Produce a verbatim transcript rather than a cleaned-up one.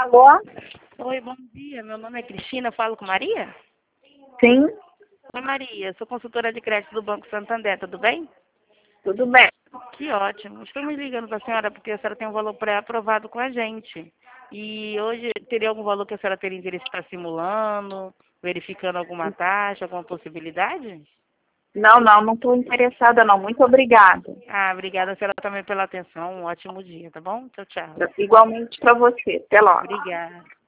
Alô? Oi, bom dia. Meu nome é Cristina, falo com Maria? Sim, Oi, Maria. Sou consultora de crédito do Banco Santander, tudo bem? tudo bem. Que ótimo. Estou me ligando para a senhora porque a senhora tem um valor pré-aprovado com a gente. E hoje teria algum valor que a senhora teria interesse em estar simulando, verificando alguma taxa, alguma possibilidade? Não, não, não estou interessada não. Muito obrigada. Ah, obrigada a senhora também pela atenção. Um ótimo dia, tá bom? Tchau, tchau. Igualmente para você. Até logo. Obrigada.